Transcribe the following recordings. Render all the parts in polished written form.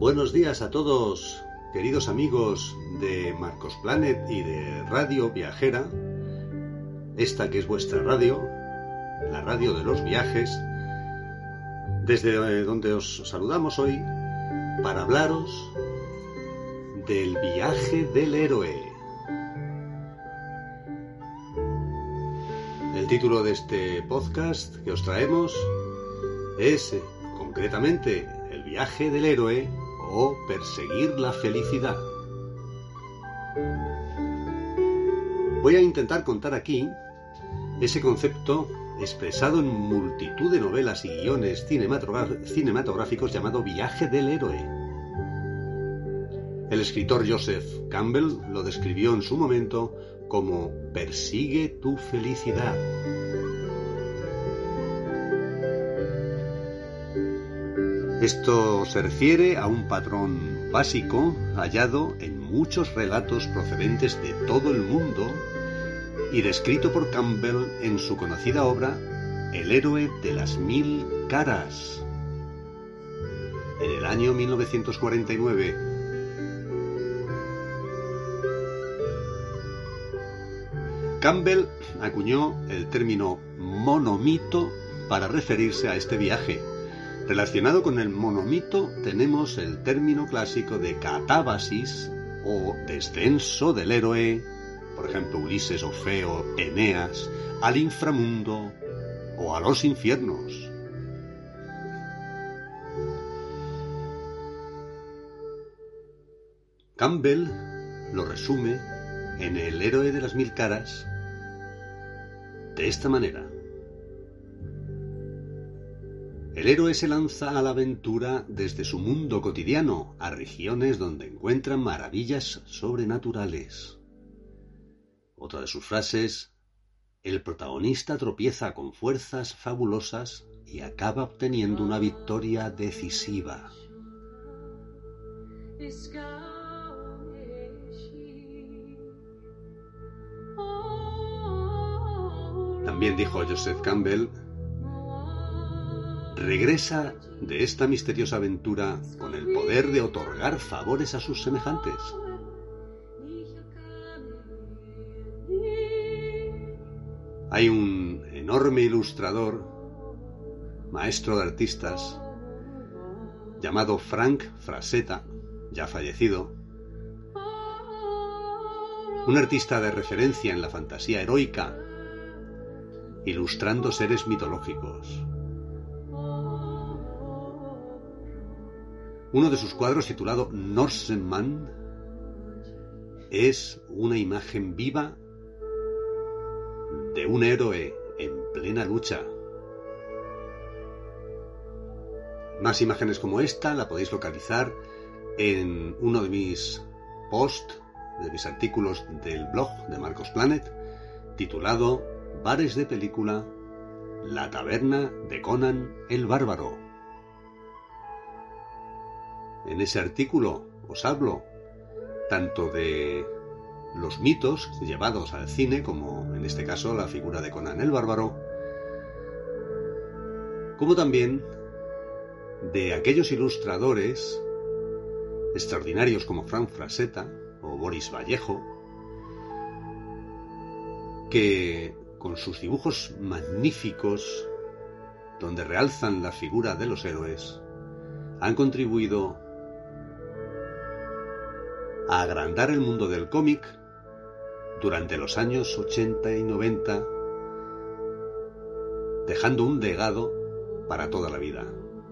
Buenos días a todos, queridos amigos de Marcos Planet y de Radio Viajera, esta que es vuestra radio, la radio de los viajes, desde donde os saludamos hoy para hablaros del viaje del héroe. El título de este podcast que os traemos es, concretamente, El viaje del héroe o Perseguir la felicidad. Voy a intentar contar aquí ese concepto expresado en multitud de novelas y guiones cinematográficos llamado viaje del héroe. El escritor Joseph Campbell lo describió en su momento como persigue tu felicidad. Esto se refiere a un patrón básico hallado en muchos relatos procedentes de todo el mundo y descrito por Campbell en su conocida obra El héroe de las 1000 caras, en el año 1949. Campbell acuñó el término monomito para referirse a este viaje. Relacionado con el monomito tenemos el término clásico de catábasis o descenso del héroe, por ejemplo Ulises, Orfeo, Eneas, al inframundo o a los infiernos. Campbell lo resume en El héroe de las 1000 caras de esta manera. El héroe se lanza a la aventura desde su mundo cotidiano a regiones donde encuentra maravillas sobrenaturales. Otra de sus frases: el protagonista tropieza con fuerzas fabulosas y acaba obteniendo una victoria decisiva. También dijo Joseph Campbell: regresa de esta misteriosa aventura con el poder de otorgar favores a sus semejantes. Hay un enorme ilustrador, maestro de artistas, llamado Frank Frazetta, ya fallecido, un artista de referencia en la fantasía heroica, ilustrando seres mitológicos. Uno de sus cuadros, titulado Norseman, es una imagen viva de un héroe en plena lucha. Más imágenes como esta la podéis localizar en uno de mis posts, de mis artículos del blog de Marcos Planet, titulado Bares de película, la taberna de Conan el Bárbaro. En ese artículo os hablo tanto de los mitos llevados al cine, como en este caso la figura de Conan el Bárbaro, como también de aquellos ilustradores extraordinarios como Frank Frazetta o Boris Vallejo, que con sus dibujos magníficos, donde realzan la figura de los héroes, han contribuido a agrandar el mundo del cómic durante los años 80 y 90, dejando un legado para toda la vida.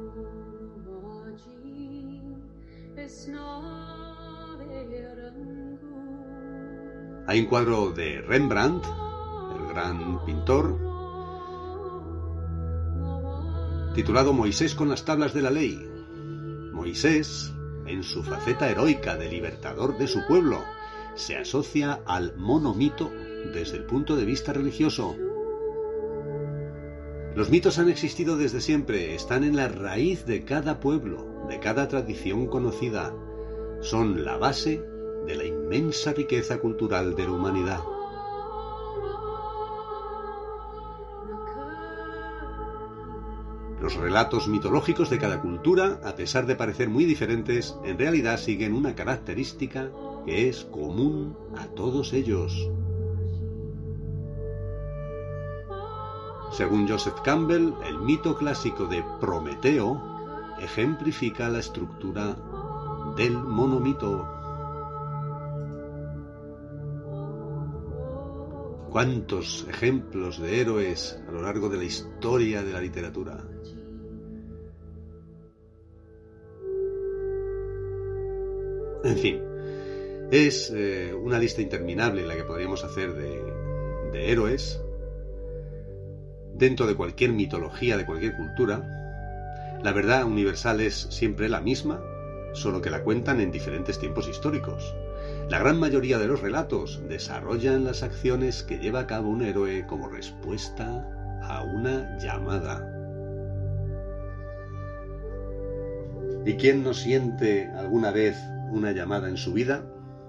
Hay un cuadro de Rembrandt, el gran pintor, titulado Moisés con las tablas de la ley. Moisés, en su faceta heroica de libertador de su pueblo, se asocia al monomito desde el punto de vista religioso. Los mitos han existido desde siempre, están en la raíz de cada pueblo, de cada tradición conocida. Son la base de la inmensa riqueza cultural de la humanidad. Los relatos mitológicos de cada cultura, a pesar de parecer muy diferentes, en realidad siguen una característica que es común a todos ellos. Según Joseph Campbell, el mito clásico de Prometeo ejemplifica la estructura del monomito. ¿Cuántos ejemplos de héroes a lo largo de la historia de la literatura? En fin, es una lista interminable la que podríamos hacer de héroes dentro de cualquier mitología, de cualquier cultura. La verdad universal es siempre la misma, solo que la cuentan en diferentes tiempos históricos. La gran mayoría de los relatos desarrollan las acciones que lleva a cabo un héroe como respuesta a una llamada. ¿Y quién no siente alguna vez una llamada en su vida?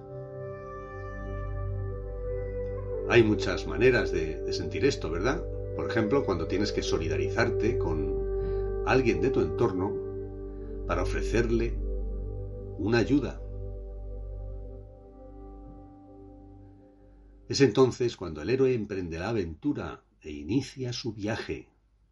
Hay muchas maneras de sentir esto, ¿verdad? Por ejemplo, cuando tienes que solidarizarte con alguien de tu entorno para ofrecerle una ayuda. Es entonces cuando el héroe emprende la aventura e inicia su viaje.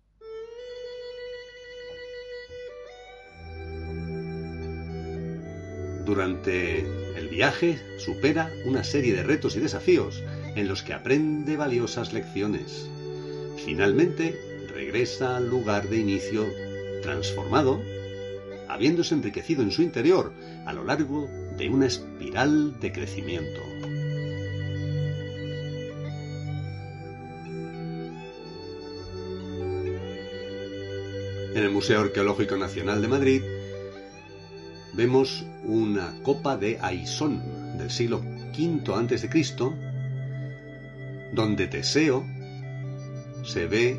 Durante el viaje supera una serie de retos y desafíos en los que aprende valiosas lecciones. Finalmente, regresa al lugar de inicio transformado, habiéndose enriquecido en su interior a lo largo de una espiral de crecimiento. En el Museo Arqueológico Nacional de Madrid vemos una copa de Aisón del siglo V a.C., donde Teseo se ve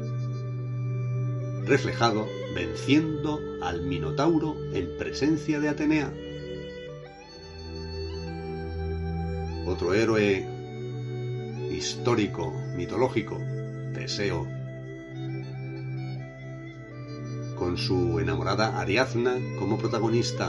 reflejado venciendo al Minotauro en presencia de Atenea. Otro héroe histórico, mitológico, Teseo, con su enamorada Ariadna como protagonista.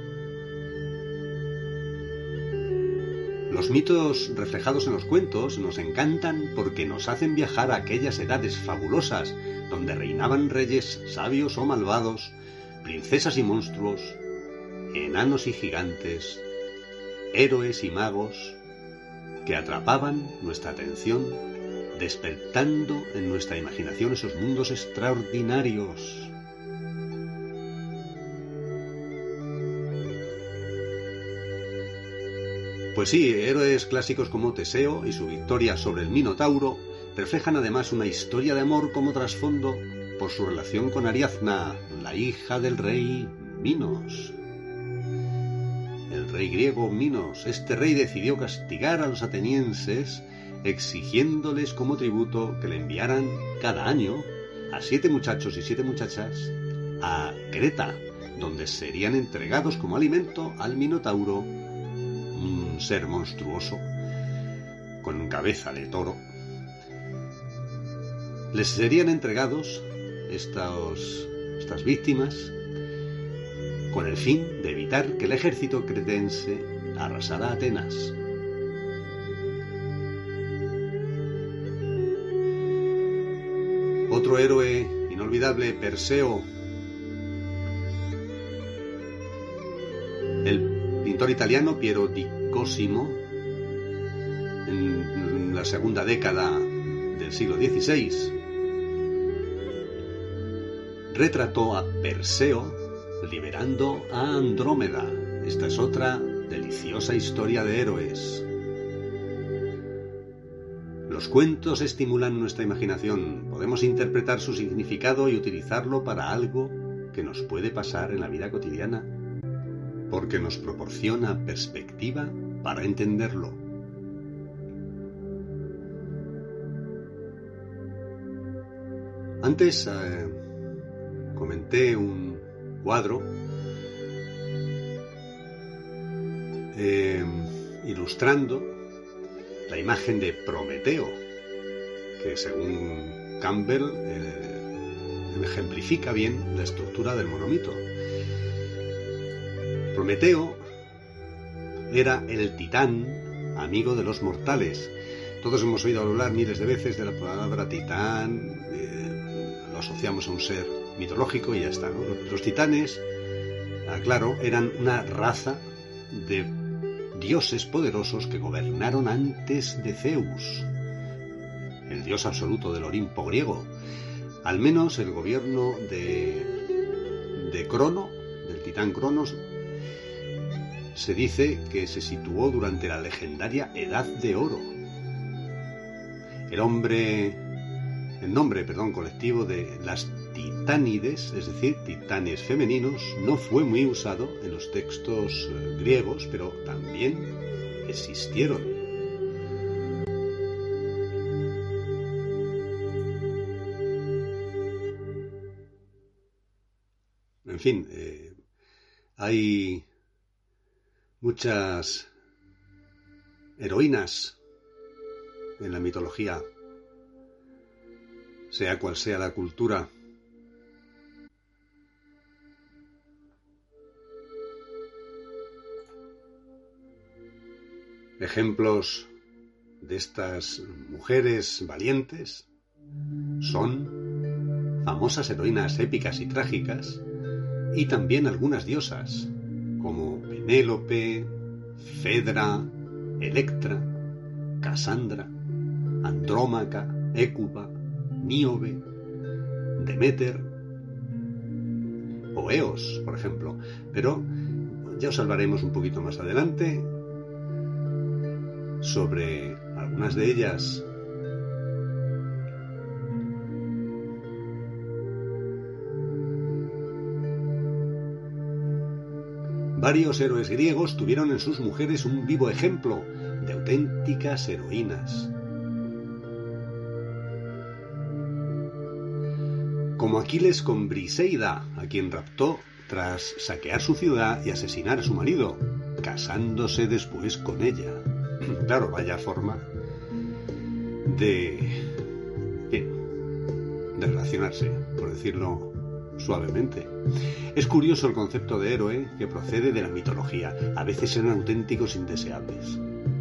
Los mitos reflejados en los cuentos nos encantan porque nos hacen viajar a aquellas edades fabulosas donde reinaban reyes sabios o malvados, princesas y monstruos, enanos y gigantes, héroes y magos, que atrapaban nuestra atención, despertando en nuestra imaginación esos mundos extraordinarios. Pues sí, héroes clásicos como Teseo y su victoria sobre el Minotauro reflejan además una historia de amor como trasfondo por su relación con Ariadna, la hija del rey Minos. El rey griego Minos, este rey decidió castigar a los atenienses exigiéndoles como tributo que le enviaran cada año a 7 muchachos y 7 muchachas a Creta, donde serían entregados como alimento al Minotauro, un ser monstruoso con cabeza de toro. Les serían entregados estas víctimas con el fin de evitar que el ejército cretense arrasara Atenas. Otro héroe inolvidable, Perseo, el pintor italiano Piero di Cosimo, en la segunda década del siglo XVI, retrató a Perseo liberando a Andrómeda. Esta es otra deliciosa historia de héroes. Los cuentos estimulan nuestra imaginación. Podemos interpretar su significado y utilizarlo para algo que nos puede pasar en la vida cotidiana, porque nos proporciona perspectiva para entenderlo. Antes comenté un cuadro ilustrando la imagen de Prometeo, que según Campbell ejemplifica bien la estructura del monomito. Prometeo era el titán, amigo de los mortales. Todos hemos oído hablar miles de veces de la palabra titán, lo asociamos a un ser mitológico y ya está, ¿no? Los titanes, aclaro, eran una raza de dioses poderosos que gobernaron antes de Zeus, el dios absoluto del Olimpo griego. Al menos el gobierno de Crono, del titán Cronos, se dice que se situó durante la legendaria Edad de Oro. El nombre colectivo de las titánides, es decir, titanes femeninos, no fue muy usado en los textos griegos, pero también existieron. En fin, hay muchas heroínas en la mitología, sea cual sea la cultura. Ejemplos de estas mujeres valientes son famosas heroínas épicas y trágicas, y también algunas diosas, como Penélope, Fedra, Electra, Casandra, Andrómaca, Hécuba, Níobe, Deméter o Eos, por ejemplo. Pero ya os hablaremos un poquito más adelante sobre algunas de ellas. Varios héroes griegos tuvieron en sus mujeres un vivo ejemplo de auténticas heroínas. Como Aquiles con Briseida, a quien raptó tras saquear su ciudad y asesinar a su marido, casándose después con ella. Claro, vaya forma de relacionarse, por decirlo suavemente. Es curioso el concepto de héroe que procede de la mitología. A veces eran auténticos indeseables.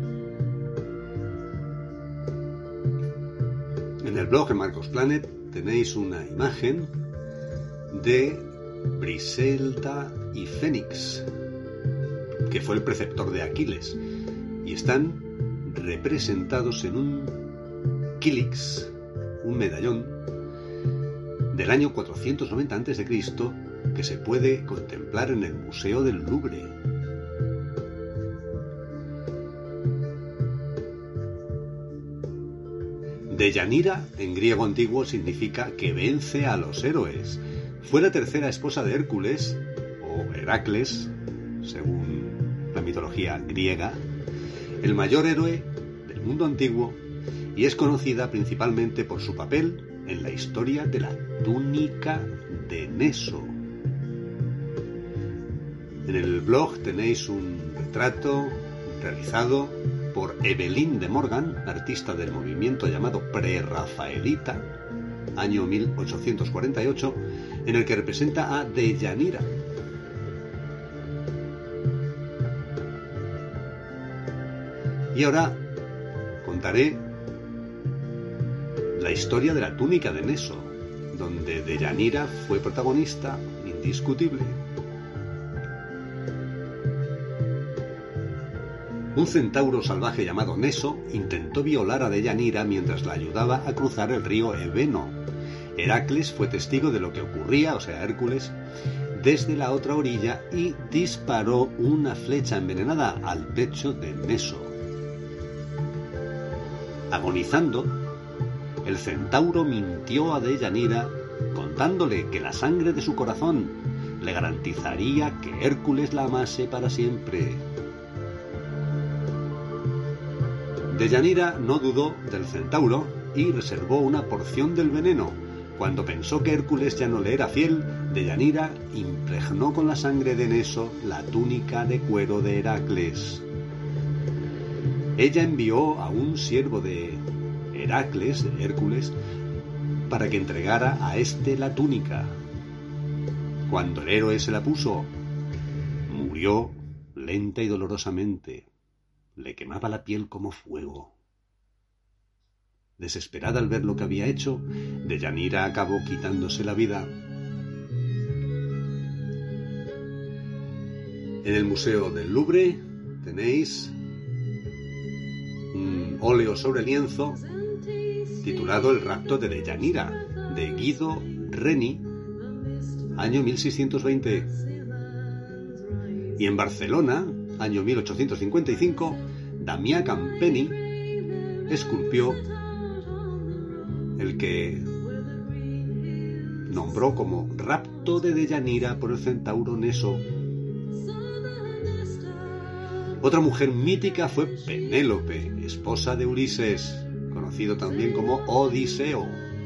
En el blog de Marcos Planet tenéis una imagen de Briselda y Fénix, que fue el preceptor de Aquiles, y están representados en un kílix, un medallón del año 490 a.C., que se puede contemplar en el Museo del Louvre. Deyanira, en griego antiguo, significa que vence a los héroes. Fue la tercera esposa de Hércules, o Heracles, según la mitología griega, el mayor héroe del mundo antiguo, y es conocida principalmente por su papel en la historia de la túnica de Neso. En el blog tenéis un retrato realizado por Evelyn de Morgan, artista del movimiento llamado Prerrafaelita, año 1848, en el que representa a Deyanira. Y ahora contaré la historia de la túnica de Neso, donde Deyanira fue protagonista indiscutible. Un centauro salvaje llamado Neso intentó violar a Deyanira mientras la ayudaba a cruzar el río Eveno. Heracles fue testigo de lo que ocurría, o sea, Hércules, desde la otra orilla, y disparó una flecha envenenada al pecho de Neso. Agonizando, el centauro mintió a Deyanira contándole que la sangre de su corazón le garantizaría que Hércules la amase para siempre. Deyanira no dudó del centauro y reservó una porción del veneno. Cuando pensó que Hércules ya no le era fiel, Deyanira impregnó con la sangre de Neso la túnica de cuero de Heracles. Ella envió a un siervo de Heracles, de Hércules, para que entregara a éste la túnica. Cuando el héroe se la puso, murió lenta y dolorosamente. Le quemaba la piel como fuego. Desesperada al ver lo que había hecho, Deyanira acabó quitándose la vida. En el Museo del Louvre tenéis un óleo sobre lienzo titulado El rapto de Deyanira, de Guido Reni, año 1620. Y en Barcelona, año 1855, Damià Campeny esculpió el que nombró como rapto de Deyanira por el centauro Neso. Otra mujer mítica fue Penélope, esposa de Ulises, conocido también como Odiseo.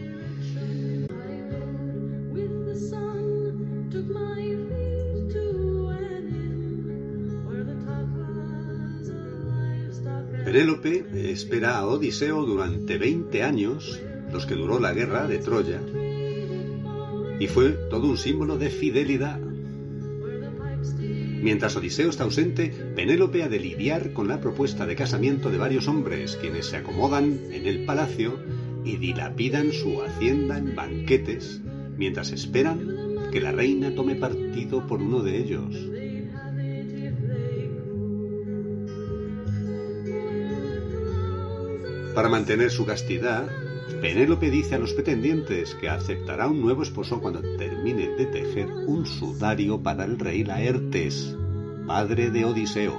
Penélope espera a Odiseo durante 20 años, los que duró la guerra de Troya, y fue todo un símbolo de fidelidad. Mientras Odiseo está ausente, Penélope ha de lidiar con la propuesta de casamiento de varios hombres, quienes se acomodan en el palacio y dilapidan su hacienda en banquetes, mientras esperan que la reina tome partido por uno de ellos. Para mantener su castidad, Penélope dice a los pretendientes que aceptará un nuevo esposo cuando termine de tejer un sudario para el rey Laertes, padre de Odiseo.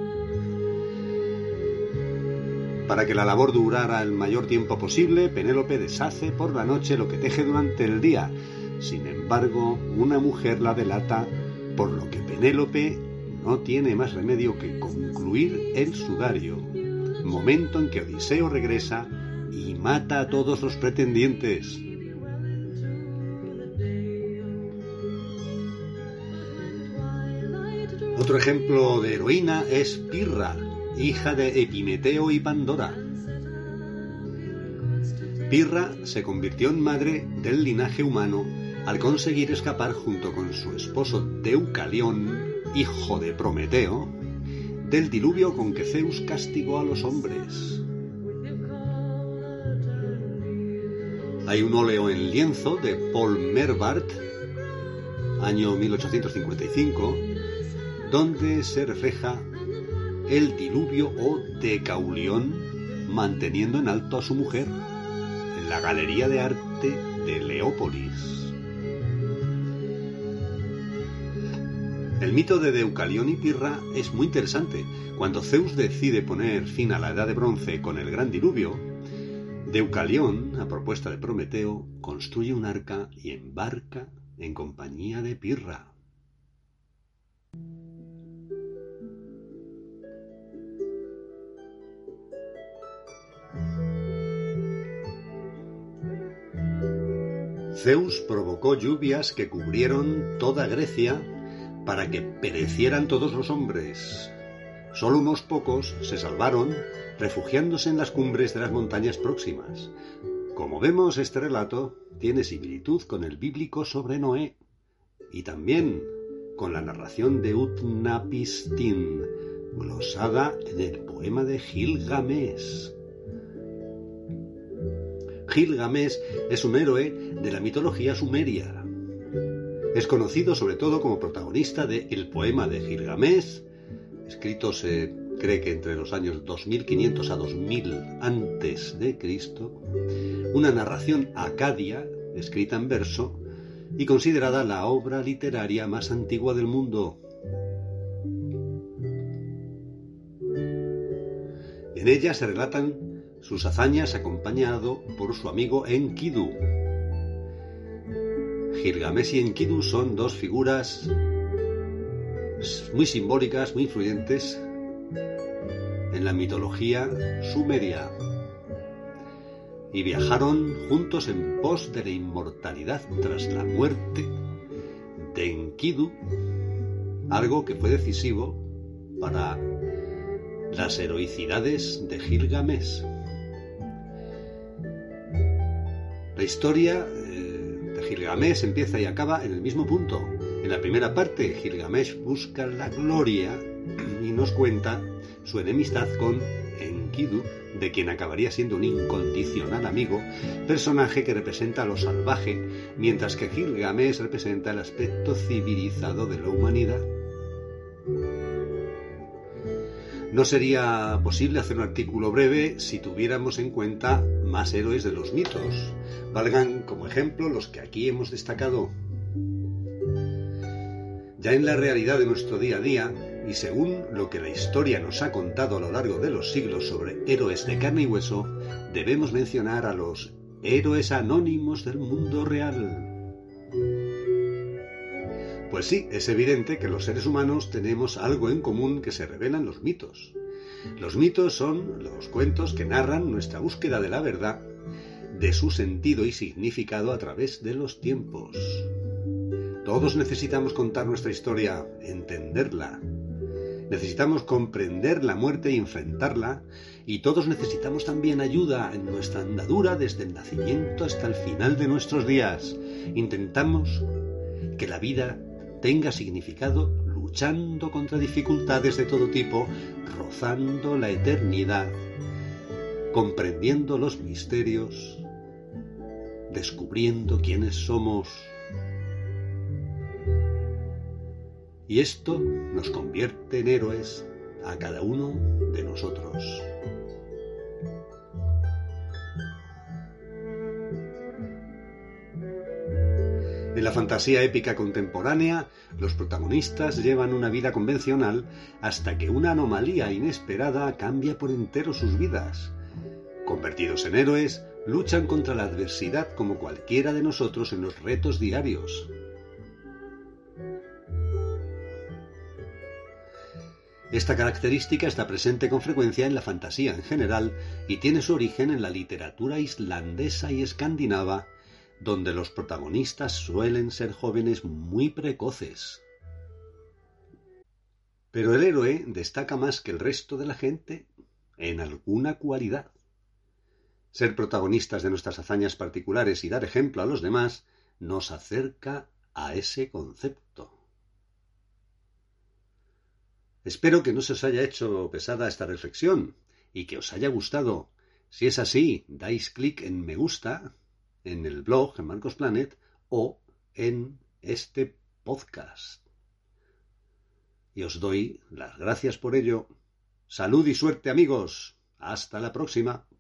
Para que la labor durara el mayor tiempo posible, Penélope deshace por la noche lo que teje durante el día. Sin embargo, una mujer la delata, por lo que Penélope no tiene más remedio que concluir el sudario, momento en que Odiseo regresa y mata a todos los pretendientes. Otro ejemplo de heroína es Pirra, hija de Epimeteo y Pandora. Pirra se convirtió en madre del linaje humano al conseguir escapar junto con su esposo Deucalión, hijo de Prometeo, del diluvio con que Zeus castigó a los hombres. Hay un óleo en lienzo de Paul Merbart, año 1855, donde se refleja el diluvio o Decaulión manteniendo en alto a su mujer en la Galería de Arte de Leópolis. El mito de Deucalión y Pirra es muy interesante. Cuando Zeus decide poner fin a la Edad de Bronce con el gran diluvio, Deucalión, a propuesta de Prometeo, construye un arca y embarca en compañía de Pirra. Zeus provocó lluvias que cubrieron toda Grecia para que perecieran todos los hombres. Solo unos pocos se salvaron refugiándose en las cumbres de las montañas próximas. Como vemos, este relato tiene similitud con el bíblico sobre Noé y también con la narración de Utnapishtim, glosada en el poema de Gilgamesh. Gilgamesh es un héroe de la mitología sumeria. Es conocido sobre todo como protagonista de El poema de Gilgamesh, escrito se cree que entre los años 2500 a 2000 antes de Cristo, una narración acadia escrita en verso y considerada la obra literaria más antigua del mundo. En ella se relatan sus hazañas acompañado por su amigo Enkidu. Gilgamesh y Enkidu son dos figuras muy simbólicas, muy influyentes en la mitología sumeria, y viajaron juntos en pos de la inmortalidad tras la muerte de Enkidu, algo que fue decisivo para las heroicidades de Gilgamesh. La historia de Gilgamesh empieza y acaba en el mismo punto. En la primera parte, Gilgamesh busca la gloria y nos cuenta su enemistad con Enkidu, de quien acabaría siendo un incondicional amigo, personaje que representa lo salvaje, mientras que Gilgamesh representa el aspecto civilizado de la humanidad. No sería posible hacer un artículo breve si tuviéramos en cuenta más héroes de los mitos. Valgan como ejemplo los que aquí hemos destacado. Ya en la realidad de nuestro día a día, y según lo que la historia nos ha contado a lo largo de los siglos sobre héroes de carne y hueso, debemos mencionar a los héroes anónimos del mundo real. Pues sí, es evidente que los seres humanos tenemos algo en común que se revela en los mitos. Los mitos son los cuentos que narran nuestra búsqueda de la verdad, de su sentido y significado a través de los tiempos. Todos necesitamos contar nuestra historia, entenderla. Necesitamos comprender la muerte y enfrentarla, y todos necesitamos también ayuda en nuestra andadura desde el nacimiento hasta el final de nuestros días. Intentamos que la vida tenga significado luchando contra dificultades de todo tipo, rozando la eternidad, comprendiendo los misterios, descubriendo quiénes somos. Y esto nos convierte en héroes a cada uno de nosotros. En la fantasía épica contemporánea, los protagonistas llevan una vida convencional hasta que una anomalía inesperada cambia por entero sus vidas. Convertidos en héroes, luchan contra la adversidad como cualquiera de nosotros en los retos diarios. Esta característica está presente con frecuencia en la fantasía en general y tiene su origen en la literatura islandesa y escandinava, donde los protagonistas suelen ser jóvenes muy precoces. Pero el héroe destaca más que el resto de la gente en alguna cualidad. Ser protagonistas de nuestras hazañas particulares y dar ejemplo a los demás nos acerca a ese concepto. Espero que no se os haya hecho pesada esta reflexión y que os haya gustado. Si es así, dais clic en me gusta en el blog, en Marcos Planet, o en este podcast. Y os doy las gracias por ello. Salud y suerte, amigos. Hasta la próxima.